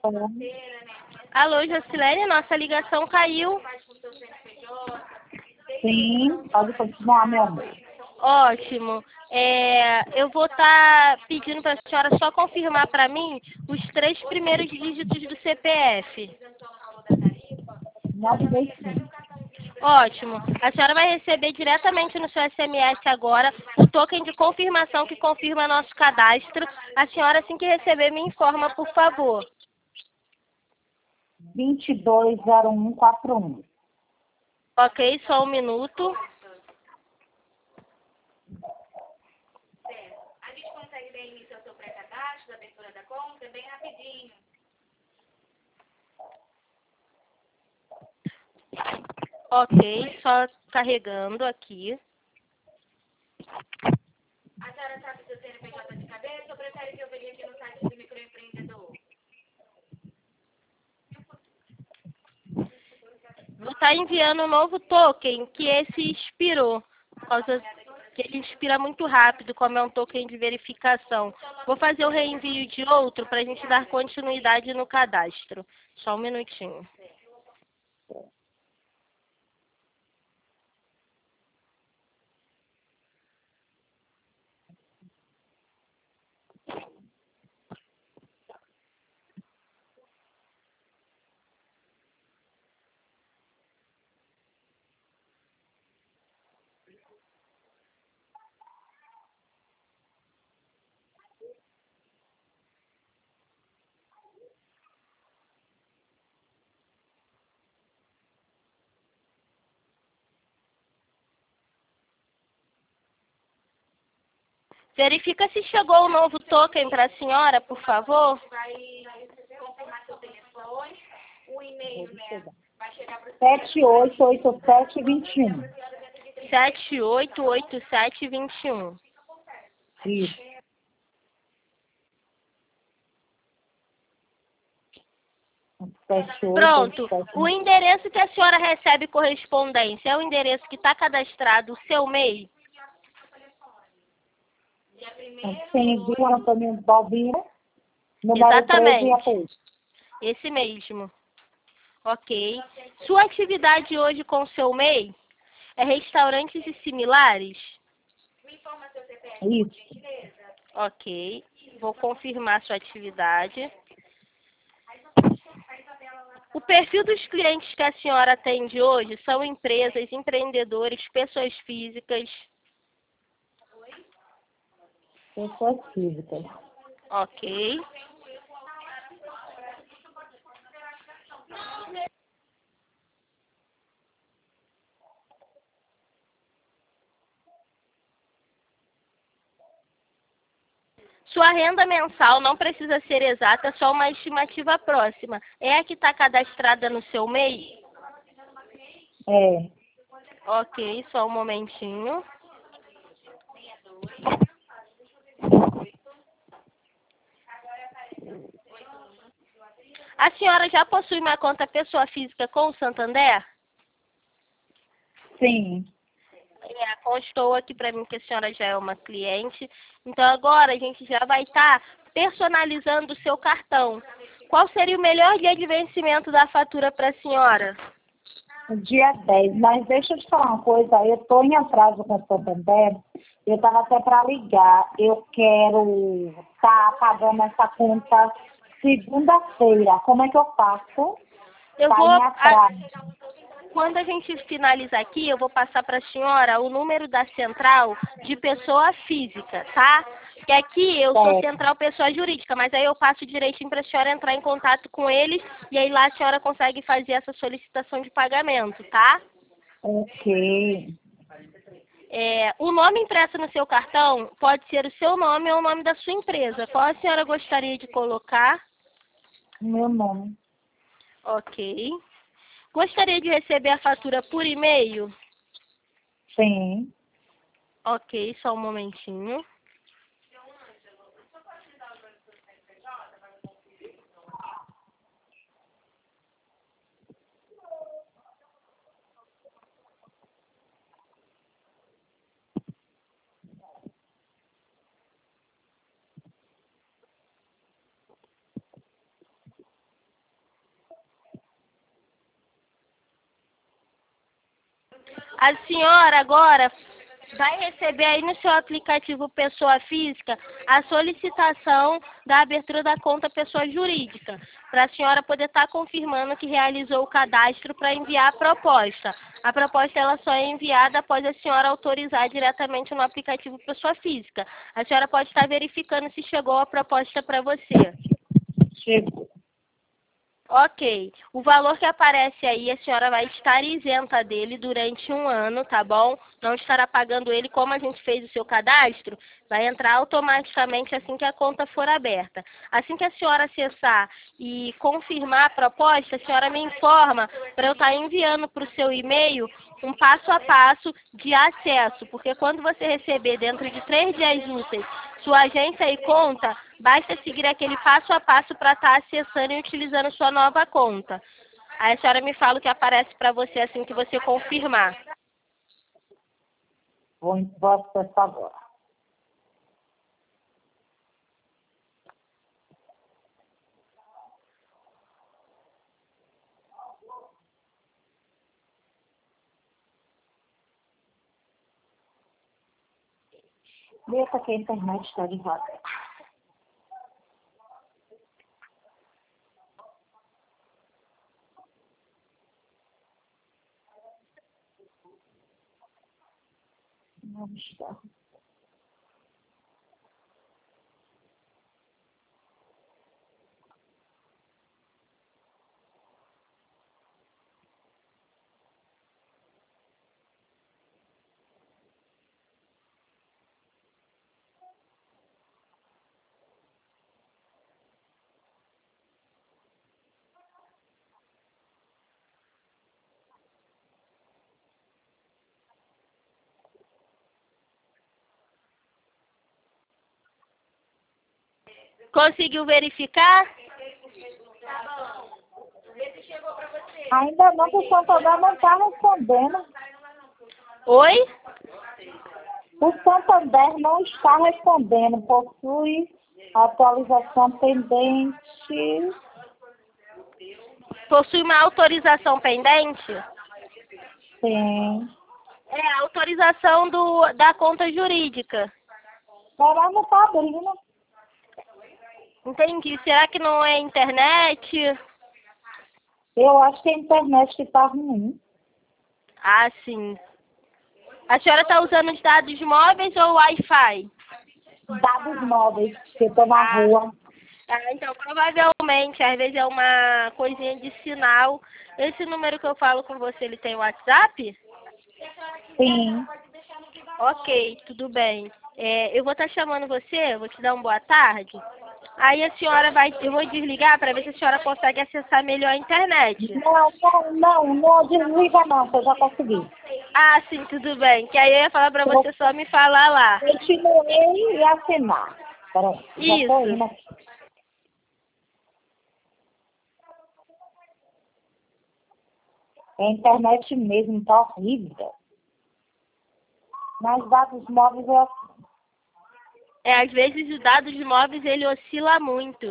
Alô, Jocilene, nossa ligação caiu. Sim, pode continuar, meu amor. Ótimo. Eu vou estar pedindo para a senhora só confirmar para mim os 3 primeiros dígitos do CPF. 925. Ótimo. A senhora vai receber diretamente no seu SMS agora o token de confirmação que confirma nosso cadastro. A senhora, assim que receber, me informa, por favor. 220141. Ok, só um minuto. A gente consegue dar início ao seu pré-cadastro, da abertura da conta, bem rapidinho. Ok, só carregando aqui. A senhora sabe se o CNPJ de cabeça ou prefere que eu veja aqui no site do microempreendedor? Vou estar enviando um novo token, que esse expirou, por causa que ele expira muito rápido, como é um token de verificação. Vou fazer o reenvio de outro para a gente dar continuidade no cadastro. Só um minutinho. Verifica se chegou o novo token para a senhora, por favor. Vai confirmar seu telefone, o e-mail, né? Vai chegar para o 788721. 788721. Isso. Pronto. O endereço que a senhora recebe correspondência é o endereço que está cadastrado, o seu MEI? Sim, Vila Antônio Balbino, número 13 Exatamente. e API. Esse mesmo. Ok. Sua atividade hoje com o seu MEI é restaurantes e similares? Isso. Ok. Vou confirmar sua atividade. O perfil dos clientes que a senhora atende hoje são empresas, empreendedores, pessoas físicas. Pessoas físicas. Ok. Sua renda mensal não precisa ser exata, só uma estimativa próxima. É a que está cadastrada no seu MEI? É. Ok, só um momentinho. A senhora já possui uma conta pessoa física com o Santander? Sim. Constou aqui para mim que a senhora já é uma cliente. Então agora a gente já vai estar personalizando o seu cartão. Qual seria o melhor dia de vencimento da fatura para a senhora? Dia 10. Mas deixa eu te falar uma coisa. Eu estou em atraso com o Santander. Eu estava até para ligar. Eu quero estar pagando essa conta segunda-feira. Como é que eu faço? Eu Tá vou, em atraso. quando a gente finalizar aqui, eu vou passar para a senhora o número da central de pessoa física, tá? Que aqui eu sou Certo. central pessoa jurídica, mas aí eu passo direitinho para a senhora entrar em contato com eles e aí lá a senhora consegue fazer essa solicitação de pagamento, tá? Ok. O nome impresso no seu cartão pode ser o seu nome ou o nome da sua empresa. Qual a senhora gostaria de colocar? Meu nome. Ok. Gostaria de receber a fatura por e-mail? Sim. Ok, só um momentinho. A senhora agora vai receber aí no seu aplicativo Pessoa Física a solicitação da abertura da conta Pessoa Jurídica, para a senhora poder estar confirmando que realizou o cadastro para enviar a proposta. A proposta ela só é enviada após a senhora autorizar diretamente no aplicativo Pessoa Física. A senhora pode estar verificando se chegou a proposta para você. Chegou. Ok. O valor que aparece aí, a senhora vai estar isenta dele durante 1 ano, tá bom? Não estará pagando ele como a gente fez o seu cadastro. Vai entrar automaticamente assim que a conta for aberta. Assim que a senhora acessar e confirmar a proposta, a senhora me informa para eu estar enviando para o seu e-mail um passo a passo de acesso. Porque quando você receber dentro de 3 dias úteis sua agência e conta, basta seguir aquele passo a passo para estar acessando e utilizando sua nova conta. Aí a senhora me fala o que aparece para você assim que você confirmar. Vou acessar agora. Eita, que a internet está devagar. Não está. Conseguiu verificar? Ainda não, que o Santander não está respondendo. Oi? O Santander não está respondendo. Possui atualização pendente. Possui uma autorização pendente? Sim. É a autorização da conta jurídica. Mas não está abrindo. Entendi. Será que não é internet? Eu acho que a internet que está ruim. Ah, sim. A senhora está usando os dados móveis ou Wi-Fi? Dados móveis, que eu estou na rua. Ah, então, provavelmente, às vezes é uma coisinha de sinal. Esse número que eu falo com você, ele tem WhatsApp? Sim. Ok, tudo bem. Eu vou estar chamando você, vou te dar uma boa tarde. Aí a senhora eu vou desligar para ver se a senhora consegue acessar melhor a internet. Não desliga não, que eu já consegui. Ah, sim, tudo bem. Que aí eu ia falar para você só me falar lá. Continuei e assinar. Peraí, já estou Isso. indo aqui. A internet mesmo tá horrível. Mas dados móveis eu Às vezes os dados móveis ele oscila muito.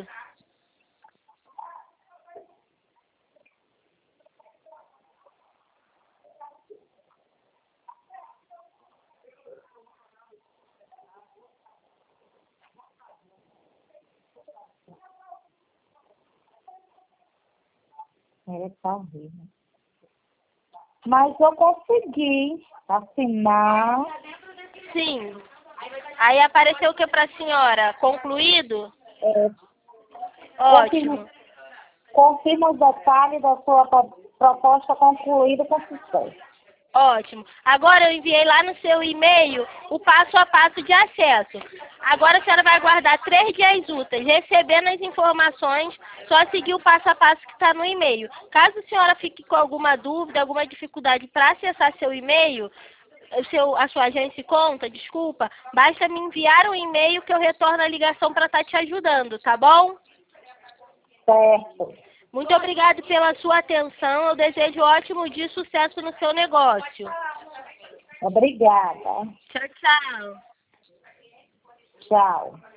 tá horrível. Mas eu consegui assinar. Sim. Aí apareceu o que para a senhora? Concluído? É, Ótimo. confirma os detalhes da sua proposta concluída com sucesso. Ótimo. Agora eu enviei lá no seu e-mail o passo a passo de acesso. Agora a senhora vai aguardar 3 dias úteis. Recebendo as informações, só seguir o passo a passo que está no e-mail. Caso a senhora fique com alguma dúvida, alguma dificuldade para acessar seu e-mail, a sua agência e conta, desculpa, basta me enviar um e-mail que eu retorno a ligação para estar te ajudando, tá bom? Certo. Muito obrigado pela sua atenção. Eu desejo ótimo dia e sucesso no seu negócio. Obrigada. Tchau, tchau. Tchau.